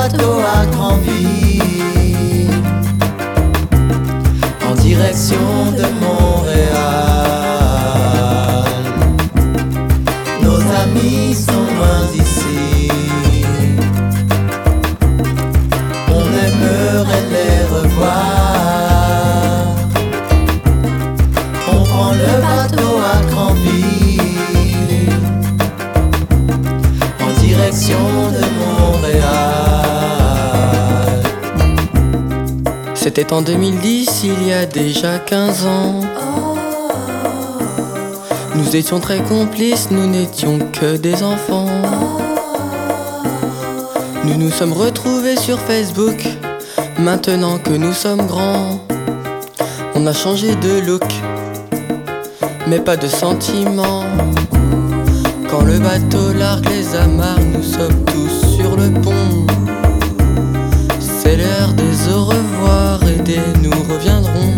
bateau à Granville, en direction de Montréal. Nos amis sont loin d'ici, on aimerait les revoir. On prend le bateau à Granville, en direction de Montréal. C'était en 2010, il y a déjà 15 ans. Nous étions très complices, nous n'étions que des enfants. Nous nous sommes retrouvés sur Facebook, maintenant que nous sommes grands. On a changé de look, mais pas de sentiments. Quand le bateau largue les amarres, nous sommes tous sur le pont. C'est l'heure des au revoir et des nous reviendrons.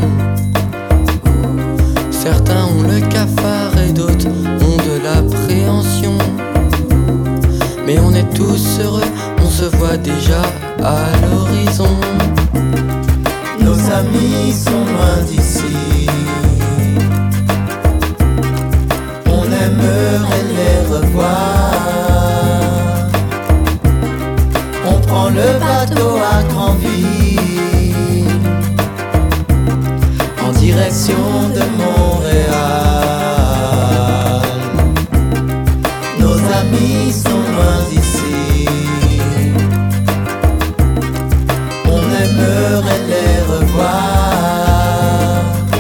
Certains ont le cafard et d'autres ont de l'appréhension. Mais on est tous heureux, on se voit déjà à l'horizon. Nos amis sont loin d'ici, on aimerait les revoir. On prend le bateau à Granville, en direction de Montréal. Nos amis sont loin d'ici, on aimerait les revoir.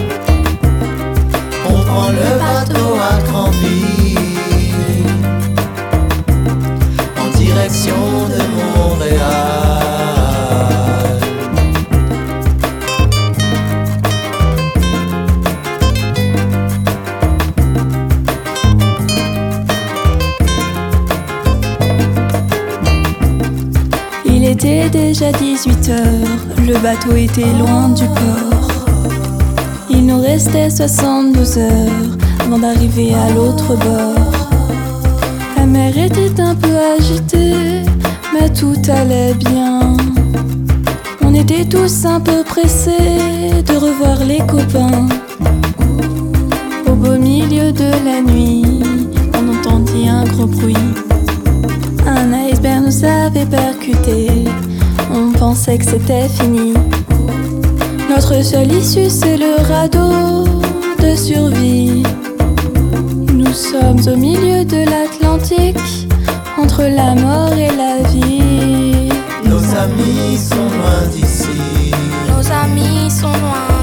On prend le bateau à Granville, en direction de Montréal. Il était déjà 18 heures, le bateau était loin du port. Il nous restait 72 heures avant d'arriver à l'autre bord. La mer était un peu agitée, mais tout allait bien. On était tous un peu pressés de revoir les copains. Au beau milieu de la nuit, on entendit un gros bruit. Un iceberg nous avait percuté, on pensait que c'était fini. Notre seule issue c'est le radeau de survie. Nous sommes au milieu de l'Atlantique, entre la mort et la vie. Nos amis sont loin d'ici, Nos amis sont loin.